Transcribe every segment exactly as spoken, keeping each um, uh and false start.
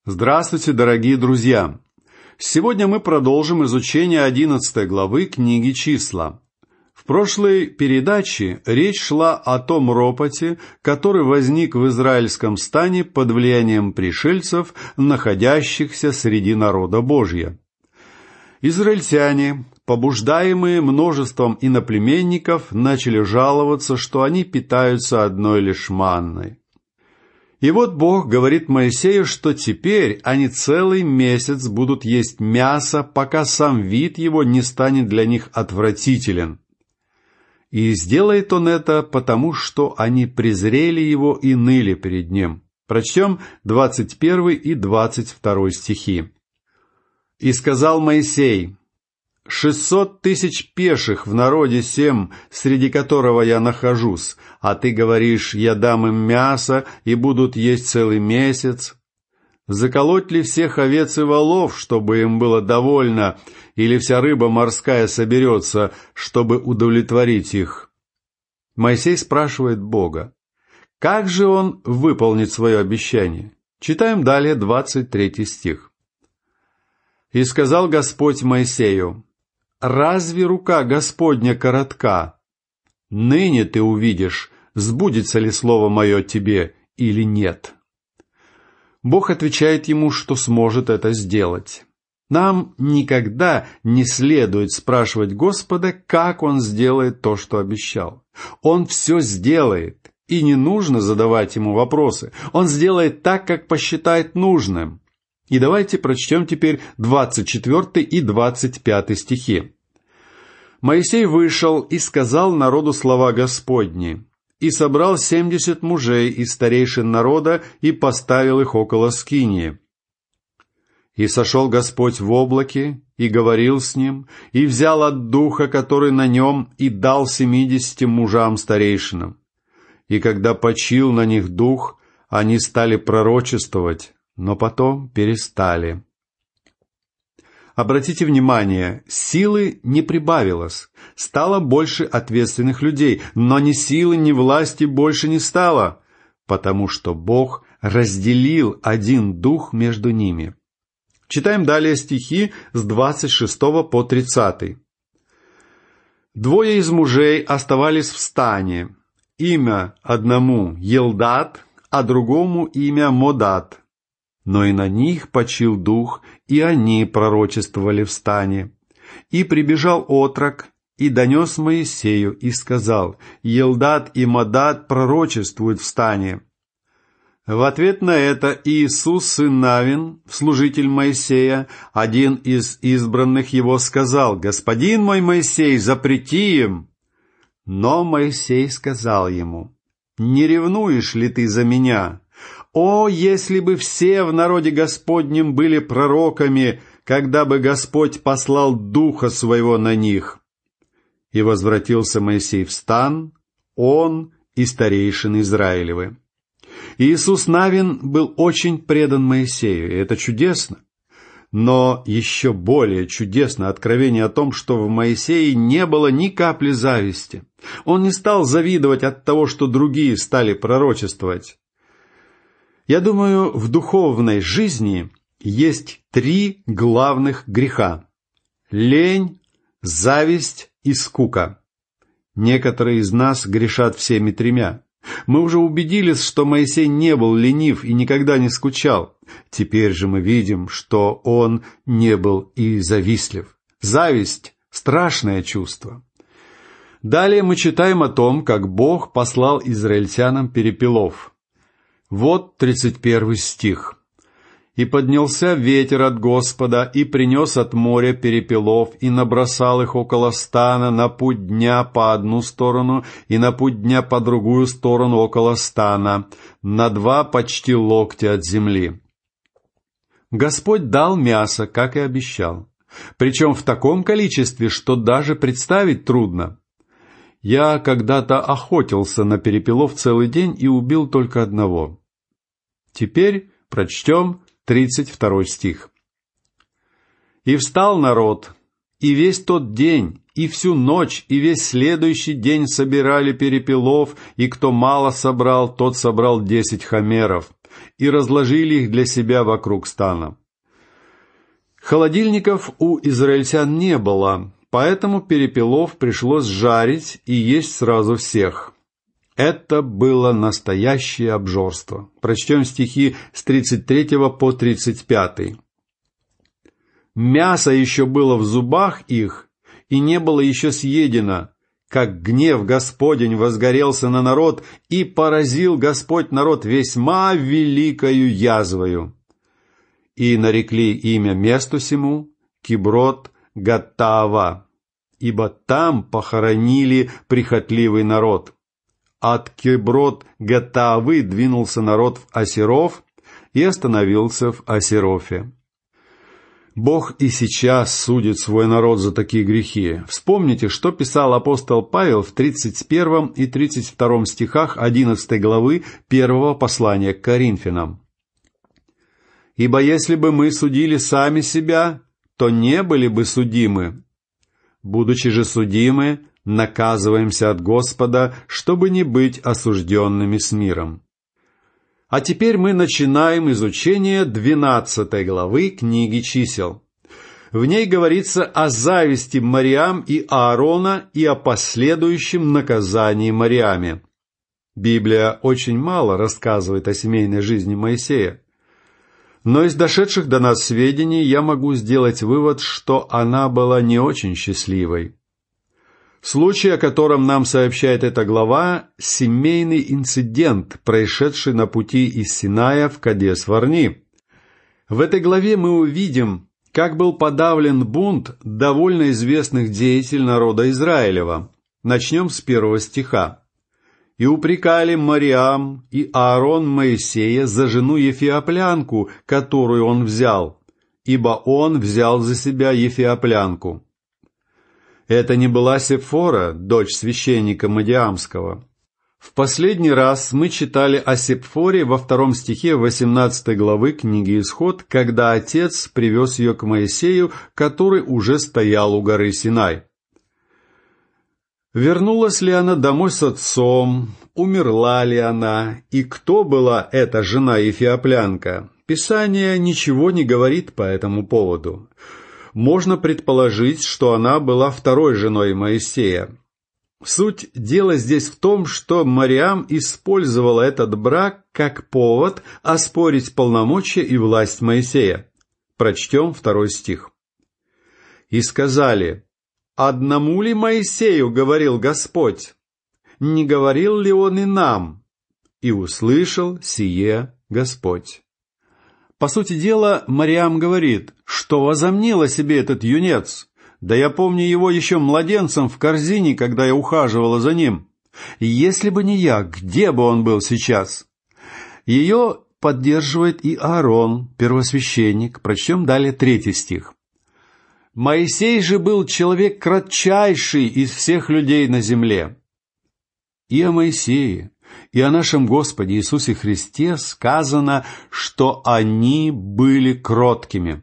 Здравствуйте, дорогие друзья! Сегодня мы продолжим изучение одиннадцатой главы книги «Числа». В прошлой передаче речь шла о том ропоте, который возник в израильском стане под влиянием пришельцев, находящихся среди народа Божьего. Израильтяне, побуждаемые множеством иноплеменников, начали жаловаться, что они питаются одной лишь манной. И вот Бог говорит Моисею, что теперь они целый месяц будут есть мясо, пока сам вид его не станет для них отвратителен. И сделает он это, потому что они презрели его и ныли перед ним. Прочтем двадцать первый и двадцать второй стихи. «И сказал Моисей: шестьсот тысяч пеших в народе сем, среди которого я нахожусь, а ты говоришь, я дам им мясо, и будут есть целый месяц. Заколоть ли всех овец и волов, чтобы им было довольно, или вся рыба морская соберется, чтобы удовлетворить их?» Моисей спрашивает Бога, как же он выполнит свое обещание? Читаем далее двадцать третий стих. «И сказал Господь Моисею: разве рука Господня коротка? Ныне ты увидишь, сбудется ли слово мое тебе или нет». Бог отвечает ему, что сможет это сделать. Нам никогда не следует спрашивать Господа, как Он сделает то, что обещал. Он все сделает, и не нужно задавать Ему вопросы. Он сделает так, как посчитает нужным. И давайте прочтем теперь двадцать четвёртый и двадцать пятый стихи. «Моисей вышел и сказал народу слова Господни, и собрал семьдесят мужей из старейшин народа и поставил их около скинии. И сошел Господь в облаке, и говорил с ним, и взял от духа, который на нем, и дал семидесяти мужам старейшинам. И когда почил на них дух, они стали пророчествовать, но потом перестали». Обратите внимание, силы не прибавилось, стало больше ответственных людей, но ни силы, ни власти больше не стало, потому что Бог разделил один дух между ними. Читаем далее стихи с двадцать шестого по тридцатый. «Двое из мужей оставались в стане, имя одному Елдад, а другому имя Модад. Но и на них почил дух, и они пророчествовали в стане. И прибежал отрок, и донес Моисею, и сказал: Елдад и Модад пророчествуют в стане». В ответ на это Иисус, сын Навин, служитель Моисея, один из избранных его, сказал: «Господин мой Моисей, запрети им». Но Моисей сказал ему: «Не ревнуешь ли ты за меня? О, если бы все в народе Господнем были пророками, когда бы Господь послал Духа Своего на них». И возвратился Моисей в стан, он и старейшины Израилевы. Иисус Навин был очень предан Моисею, и это чудесно. Но еще более чудесно откровение о том, что в Моисее не было ни капли зависти. Он не стал завидовать от того, что другие стали пророчествовать. Я думаю, в духовной жизни есть три главных греха: лень, зависть и скука. Некоторые из нас грешат всеми тремя. Мы уже убедились, что Моисей не был ленив и никогда не скучал. Теперь же мы видим, что он не был и завистлив. Зависть – страшное чувство. Далее мы читаем о том, как Бог послал израильтянам перепелов. Вот тридцать первый стих. «И поднялся ветер от Господа, и принес от моря перепелов, и набросал их около стана на путь дня по одну сторону, и на путь дня по другую сторону около стана, на два почти локтя от земли». Господь дал мясо, как и обещал, причем в таком количестве, что даже представить трудно. Я когда-то охотился на перепелов целый день и убил только одного. Теперь прочтем тридцать второй стих. «И встал народ, и весь тот день, и всю ночь, и весь следующий день собирали перепелов, и кто мало собрал, тот собрал десять хомеров. и разложили их для себя вокруг стана. Холодильников у израильтян не было, поэтому перепелов пришлось жарить и есть сразу всех. Это было настоящее обжорство. Прочтем стихи с тридцать третьего по тридцать пятый. «Мясо еще было в зубах их, и не было еще съедено, как гнев Господень возгорелся на народ, и поразил Господь народ весьма великою язвою. И нарекли имя месту сему Киброт Гаттаава, ибо там похоронили прихотливый народ. От Киброт Гаттаавы двинулся народ в Асиров и остановился в Асирофе». Бог и сейчас судит свой народ за такие грехи. Вспомните, что писал апостол Павел в тридцать первом и тридцать втором стихах одиннадцатой главы первого послания к Коринфянам. «Ибо если бы мы судили сами себя, то не были бы судимы. Будучи же судимы, наказываемся от Господа, чтобы не быть осужденными с миром». А теперь мы начинаем изучение двенадцатой главы книги Чисел. В ней говорится о зависти Мариам и Аарона и о последующем наказании Мариаме. Библия очень мало рассказывает о семейной жизни Моисея. Но из дошедших до нас сведений я могу сделать вывод, что она была не очень счастливой. Случай, о котором нам сообщает эта глава, семейный инцидент, происшедший на пути из Синая в Кадес-Варни. В этой главе мы увидим, как был подавлен бунт довольно известных деятелей народа Израилева. Начнем с первого стиха. «И упрекали Мариам и Аарон Моисея за жену ефиоплянку, которую он взял, ибо он взял за себя ефиоплянку». Это не была Сепфора, дочь священника Мадиамского. В последний раз мы читали о Сепфоре во втором стихе восемнадцатой главы книги Исход, когда отец привез ее к Моисею, который уже стоял у горы Синай. Вернулась ли она домой с отцом, умерла ли она, и кто была эта жена ефиоплянка? Писание ничего не говорит по этому поводу. Можно предположить, что она была второй женой Моисея. Суть дела здесь в том, что Мариам использовала этот брак как повод оспорить полномочия и власть Моисея. Прочтем второй стих. «И сказали: одному ли Моисею говорил Господь? Не говорил ли он и нам? И услышал сие Господь». По сути дела, Мариам говорит: что возомнил о себе этот юнец? Да я помню его еще младенцем в корзине, когда я ухаживала за ним. Если бы не я, где бы он был сейчас? Ее поддерживает и Аарон, первосвященник. Прочтем далее третий стих. «Моисей же был человек кратчайший из всех людей на земле». И о Моисее, и о нашем Господе Иисусе Христе сказано, что они были кроткими.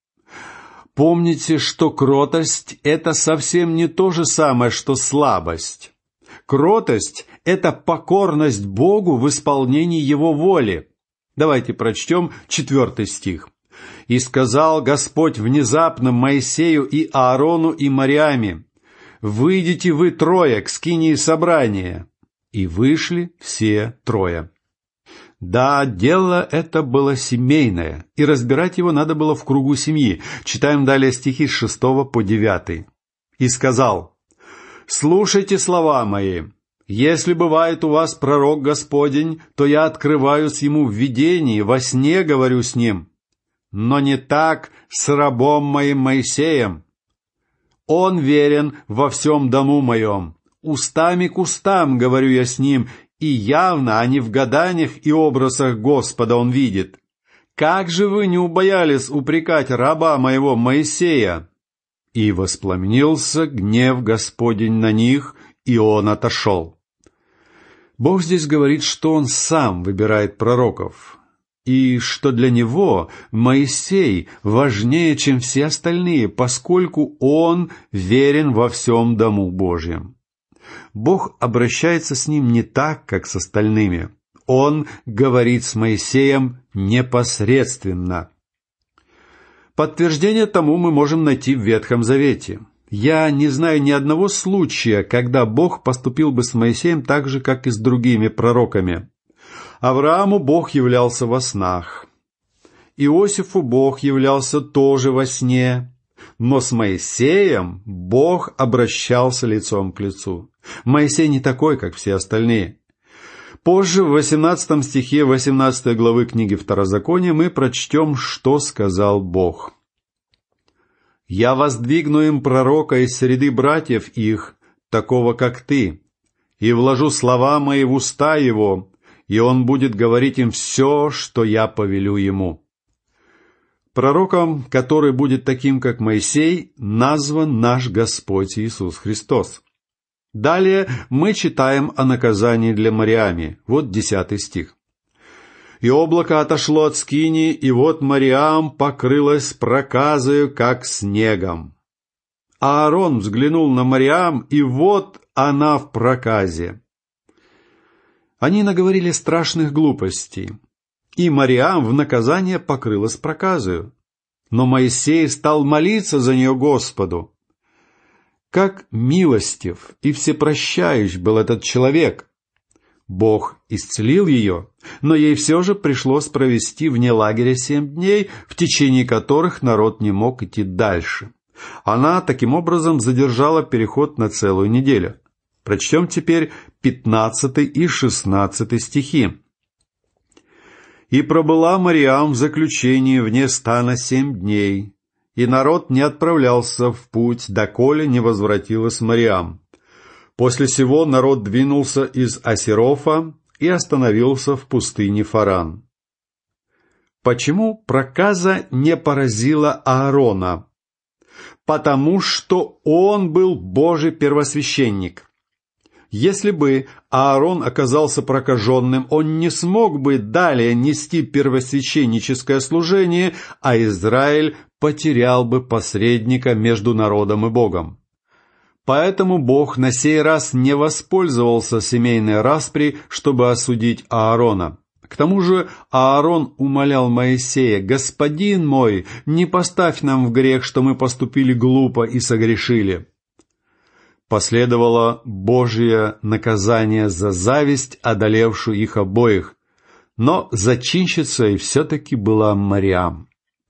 Помните, что кротость – это совсем не то же самое, что слабость. Кротость – это покорность Богу в исполнении Его воли. Давайте прочтем четвертый стих. «И сказал Господь внезапно Моисею и Аарону и Мариаме: выйдите вы трое к скинии собрания». И вышли все трое. Да, дело это было семейное, и разбирать его надо было в кругу семьи. Читаем далее стихи с шестого по девятый. «И сказал: слушайте слова мои. Если бывает у вас пророк Господень, то я открываюсь ему в видении, во сне говорю с ним. Но не так с рабом моим Моисеем. Он верен во всем дому моем. Устами к устам говорю я с ним, и явно, а не в гаданиях и образах Господа он видит. Как же вы не убоялись упрекать раба моего Моисея?» И воспламенился гнев Господень на них, и он отошел. Бог здесь говорит, что он сам выбирает пророков, и что для него Моисей важнее, чем все остальные, поскольку он верен во всем дому Божьем. Бог обращается с ним не так, как с остальными. Он говорит с Моисеем непосредственно. Подтверждение тому мы можем найти в Ветхом Завете. Я не знаю ни одного случая, когда Бог поступил бы с Моисеем так же, как и с другими пророками. Аврааму Бог являлся во снах. Иосифу Бог являлся тоже во сне. Но с Моисеем Бог обращался лицом к лицу. Моисей не такой, как все остальные. Позже, в восемнадцатом стихе восемнадцатой главы книги Второзакония, мы прочтем, что сказал Бог. «Я воздвигну им пророка из среды братьев их, такого, как ты, и вложу слова мои в уста его, и он будет говорить им все, что я повелю ему». Пророком, который будет таким, как Моисей, назван наш Господь Иисус Христос. Далее мы читаем о наказании для Мариами. Вот десятый стих. «И облако отошло от скинии, и вот Мариам покрылась проказою, как снегом. А Аарон взглянул на Мариам, и вот она в проказе». Они наговорили страшных глупостей, и Мариам в наказание покрылась проказою. Но Моисей стал молиться за нее Господу. Как милостив и всепрощающ был этот человек! Бог исцелил ее, но ей все же пришлось провести вне лагеря семь дней, в течение которых народ не мог идти дальше. Она таким образом задержала переход на целую неделю. Прочтем теперь пятнадцатый и шестнадцатый стихи. «И пробыла Мариам в заключении вне стана семь дней, и народ не отправлялся в путь, доколе не возвратилась Мариам. После сего народ двинулся из Асерофа и остановился в пустыне Фаран». Почему проказа не поразила Аарона? Потому что он был Божий первосвященник. Если бы Аарон оказался прокаженным, он не смог бы далее нести первосвященническое служение, а Израиль потерял бы посредника между народом и Богом. Поэтому Бог на сей раз не воспользовался семейной распри, чтобы осудить Аарона. К тому же Аарон умолял Моисея: «Господин мой, не поставь нам в грех, что мы поступили глупо и согрешили». Последовало Божье наказание за зависть, одолевшую их обоих, но зачинщицей все-таки была Мариам.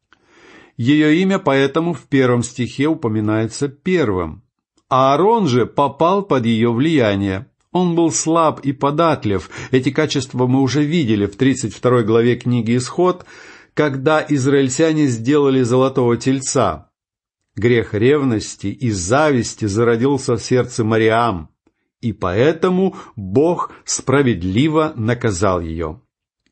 Ее имя поэтому в первом стихе упоминается первым. Аарон же попал под ее влияние. Он был слаб и податлив. Эти качества мы уже видели в тридцать второй главе книги «Исход», когда израильтяне сделали золотого тельца. Грех ревности и зависти зародился в сердце Мариам, и поэтому Бог справедливо наказал ее.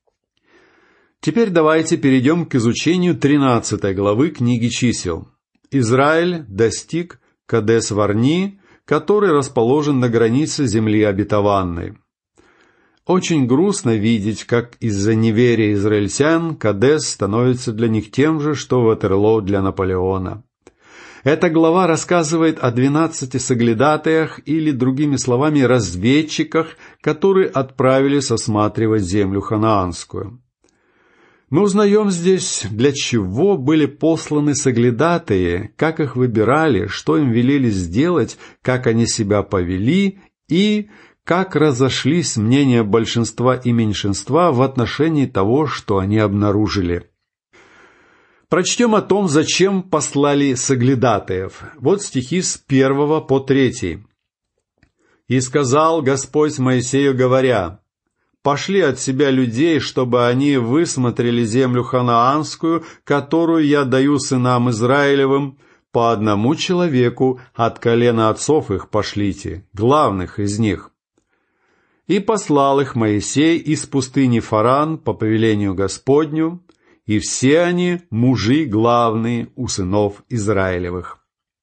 Теперь давайте перейдем к изучению тринадцатой главы книги «Чисел». Израиль достиг Кадес-Варни, который расположен на границе земли обетованной. Очень грустно видеть, как из-за неверия израильтян Кадес становится для них тем же, что Ватерлоо для Наполеона. Эта глава рассказывает о двенадцати соглядатаях, или, другими словами, разведчиках, которые отправились осматривать землю ханаанскую. Мы узнаем здесь, для чего были посланы соглядатаи, как их выбирали, что им велели сделать, как они себя повели и как разошлись мнения большинства и меньшинства в отношении того, что они обнаружили. Прочтем о том, зачем послали соглядатаев. Вот стихи с первого по третий. «И сказал Господь Моисею, говоря: пошли от себя людей, чтобы они высмотрели землю ханаанскую, которую я даю сынам Израилевым, по одному человеку от колена отцов их пошлите, главных из них». И послал их Моисей из пустыни Фаран по повелению Господню, и все они мужи главные у сынов Израилевых.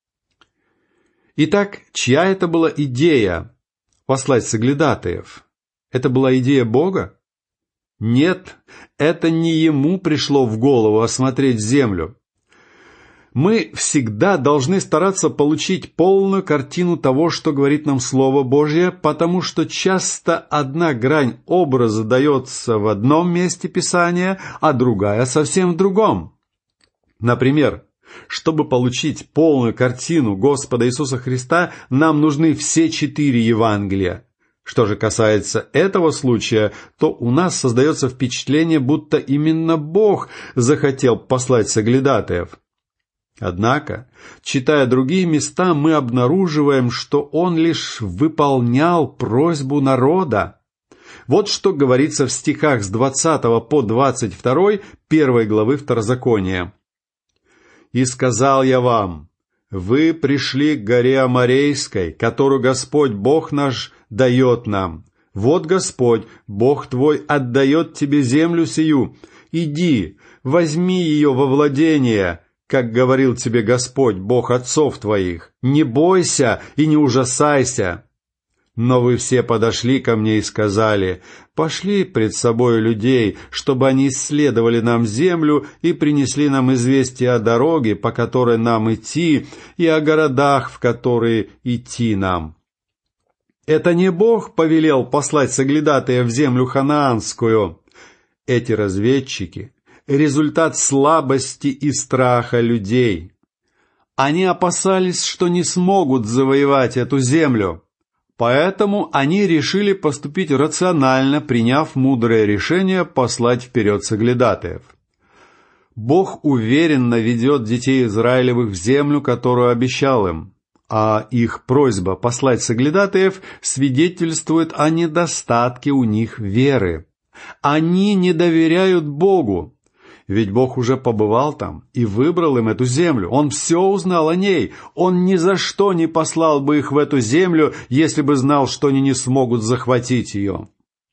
Итак, чья это была идея послать соглядатаев? Это была идея Бога? Нет, это не ему пришло в голову осмотреть землю. Мы всегда должны стараться получить полную картину того, что говорит нам Слово Божье, потому что часто одна грань образа дается в одном месте Писания, а другая совсем в другом. Например, чтобы получить полную картину Господа Иисуса Христа, нам нужны все четыре Евангелия. Что же касается этого случая, то у нас создается впечатление, будто именно Бог захотел послать соглядатаев. Однако, читая другие места, мы обнаруживаем, что он лишь выполнял просьбу народа. Вот что говорится в стихах с двадцатого по двадцать второй первой главы Второзакония. «И сказал я вам, вы пришли к горе Аморейской, которую Господь Бог наш дает нам. Вот Господь, Бог твой, отдает тебе землю сию. Иди, возьми ее во владение, как говорил тебе Господь, Бог отцов твоих. Не бойся и не ужасайся. Но вы все подошли ко мне и сказали, пошли пред собою людей, чтобы они исследовали нам землю и принесли нам известие о дороге, по которой нам идти, и о городах, в которые идти нам. Это не Бог повелел послать соглядатая в землю ханаанскую. Эти разведчики — результат слабости и страха людей. Они опасались, что не смогут завоевать эту землю. Поэтому они решили поступить рационально, приняв мудрое решение послать вперед соглядатаев. Бог уверенно ведет детей Израилевых в землю, которую обещал им, а их просьба послать соглядатаев свидетельствует о недостатке у них веры. Они не доверяют Богу, ведь Бог уже побывал там и выбрал им эту землю. Он все узнал о ней. Он ни за что не послал бы их в эту землю, если бы знал, что они не смогут захватить ее.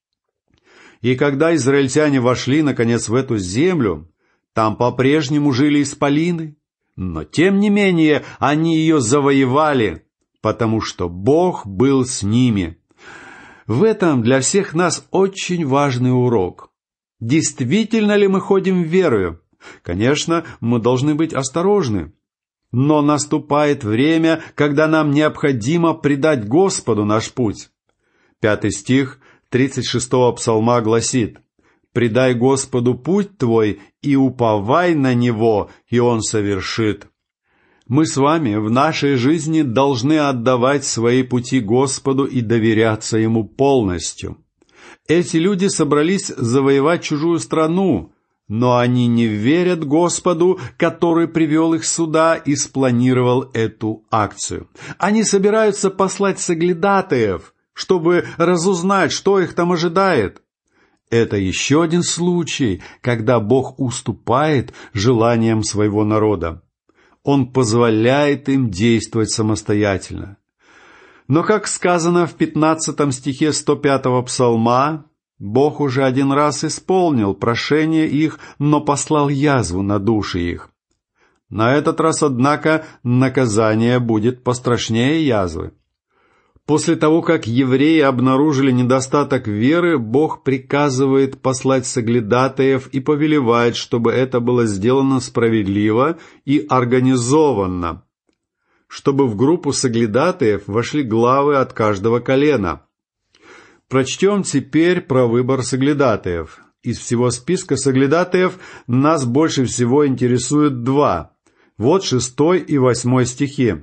И когда израильтяне вошли, наконец, в эту землю, там по-прежнему жили исполины, но, тем не менее, они ее завоевали, потому что Бог был с ними. В этом для всех нас очень важный урок. Действительно ли мы ходим верою? Конечно, мы должны быть осторожны. Но наступает время, когда нам необходимо предать Господу наш путь. Пятый стих тридцать шестого псалма гласит: «Предай Господу путь твой и уповай на Него, и Он совершит». Мы с вами в нашей жизни должны отдавать свои пути Господу и доверяться Ему полностью. Эти люди собрались завоевать чужую страну, но они не верят Господу, который привел их сюда и спланировал эту акцию. Они собираются послать соглядатаев, чтобы разузнать, что их там ожидает. Это еще один случай, когда Бог уступает желаниям своего народа. Он позволяет им действовать самостоятельно. Но, как сказано в пятнадцатом стихе сто пятого псалма, Бог уже один раз исполнил прошение их, но послал язву на души их. На этот раз, однако, наказание будет пострашнее язвы. После того, как евреи обнаружили недостаток веры, Бог приказывает послать соглядатаев и повелевает, чтобы это было сделано справедливо и организованно, чтобы в группу соглядатаев вошли главы от каждого колена. Прочтем теперь про выбор соглядатаев. Из всего списка соглядатаев нас больше всего интересует два. Вот шестой и восьмой стихи.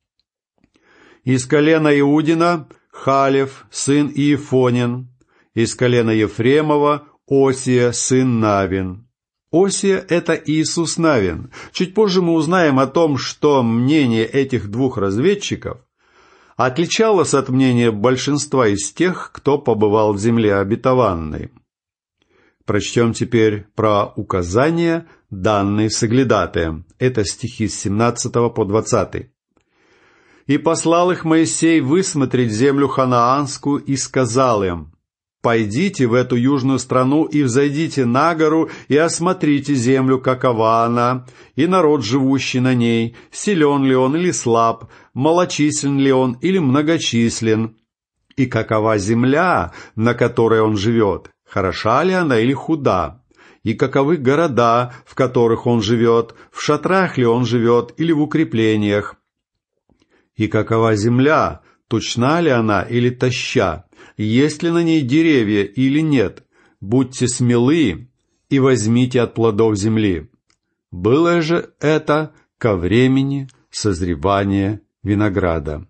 «Из колена Иудина Халев, сын Иефонин, из колена Ефремова Осия, сын Навин». Осия – это Иисус Навин. Чуть позже мы узнаем о том, что мнение этих двух разведчиков отличалось от мнения большинства из тех, кто побывал в земле обетованной. Прочтем теперь про указания, данные соглядатаям. Это стихи с семнадцатого по двадцатый. «И послал их Моисей высмотреть землю ханаанскую, и сказал им: пойдите в эту южную страну и взойдите на гору, и осмотрите землю, какова она, и народ, живущий на ней, силен ли он или слаб, малочислен ли он или многочислен, и какова земля, на которой он живет, хороша ли она или худа, и каковы города, в которых он живет, в шатрах ли он живет или в укреплениях, и какова земля, тучна ли она или тоща, есть ли на ней деревья или нет, будьте смелы и возьмите от плодов земли. Было же это ко времени созревания винограда.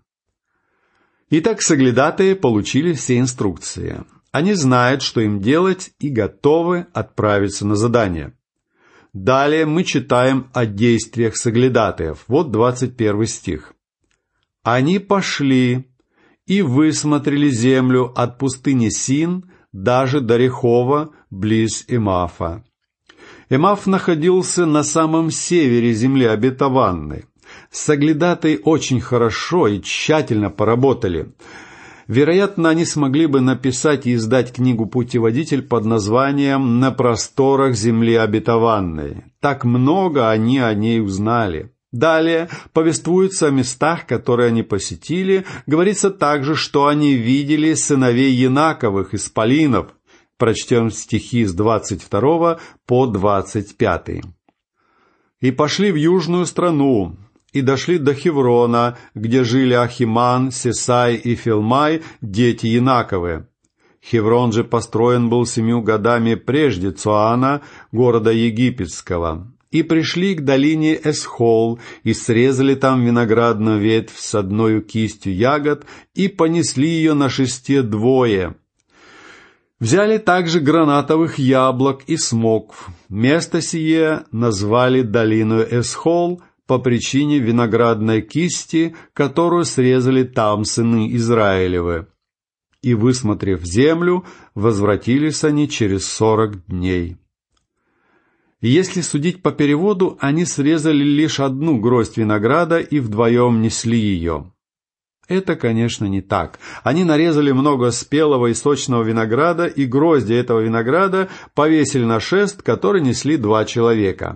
Итак, соглядатые получили все инструкции. Они знают, что им делать, и готовы отправиться на задание. Далее мы читаем о действиях соглядатаев. Вот двадцать первый стих. «Они пошли и высмотрели землю от пустыни Син даже до Рехова, близ Эмафа». Эмаф находился на самом севере земли обетованной. Соглядатые очень хорошо и тщательно поработали. Вероятно, они смогли бы написать и издать книгу-путеводитель под названием «На просторах земли обетованной». Так много они о ней узнали. Далее повествуется о местах, которые они посетили. Говорится также, что они видели сыновей Янаковых, исполинов. Прочтем стихи с двадцать второго по двадцать пятый. «И пошли в южную страну, и дошли до Хеврона, где жили Ахиман, Сесай и Филмай, дети Янаковы. Хеврон же построен был семью годами прежде Цоана, города египетского. И пришли к долине Эсхол, и срезали там виноградную ветвь с одною кистью ягод, и понесли ее на шесте двое. Взяли также гранатовых яблок и смокв. Место сие назвали долину Эсхол по причине виноградной кисти, которую срезали там сыны Израилевы. И, высмотрев землю, возвратились они через сорок дней». Если судить по переводу, они срезали лишь одну гроздь винограда и вдвоем несли ее. Это, конечно, не так. Они нарезали много спелого и сочного винограда, и грозди этого винограда повесили на шест, который несли два человека.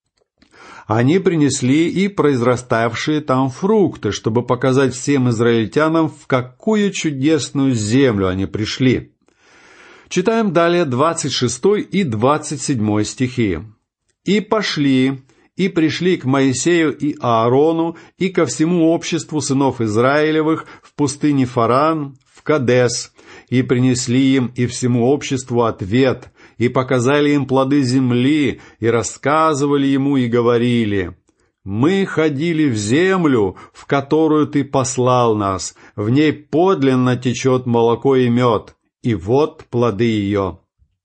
Они принесли и произраставшие там фрукты, чтобы показать всем израильтянам, в какую чудесную землю они пришли. Читаем далее двадцать шестой и двадцать седьмой стихи. «И пошли, и пришли к Моисею и Аарону, и ко всему обществу сынов Израилевых в пустыне Фаран, в Кадес, и принесли им и всему обществу ответ, и показали им плоды земли, и рассказывали ему и говорили: мы ходили в землю, в которую ты послал нас, в ней подлинно течет молоко и мед, и вот плоды ее».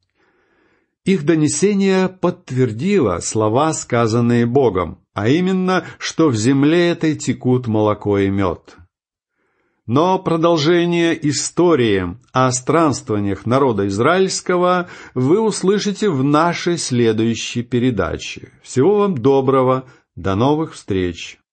Их донесение подтвердило слова, сказанные Богом, а именно, что в земле этой текут молоко и мед. Но продолжение истории о странствованиях народа израильского вы услышите в нашей следующей передаче. Всего вам доброго, до новых встреч!